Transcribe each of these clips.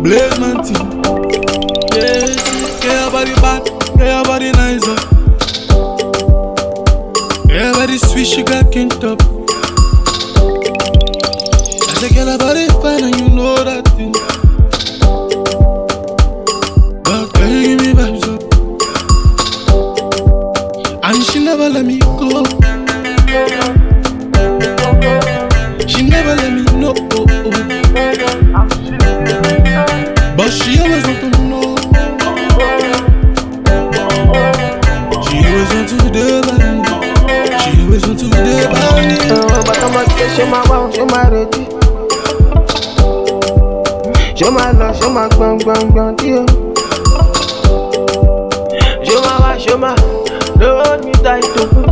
Blaze man team. Yes, get your body bad, get your body nice up. Get your body sweet sugar king top. I say get your body fine and you know that thing. But girl you give me vibes up. And she never let me go. She never let me know. But she always want to know. She always want to do that. She always want to do that. But I'm like, show my wow, show my ready. Show my love, show my bang, deal. Show my wow, show my, don't hold me tight,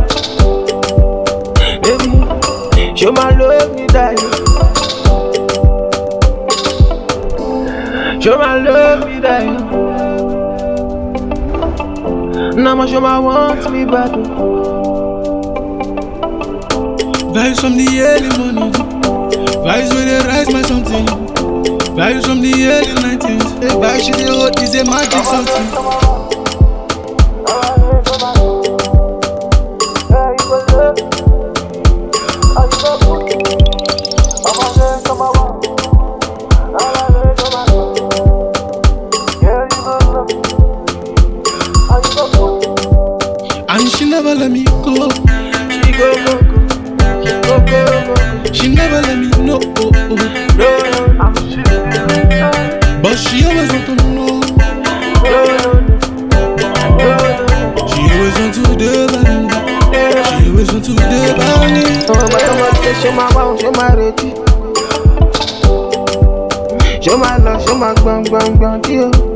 baby. Show my love, me die. Show my love, me die. Now my show my wants me back. Vibes from the early morning. Vibes when they rise my something. Vibes from the early 90s. The vibes she dey hold is a magic something. And she never let me go. She go. She never let me know. But she always want to know. She always want to do that. She always want to do that. But I'm like, show my wow, show my ready. Show my love, show my bang, deal.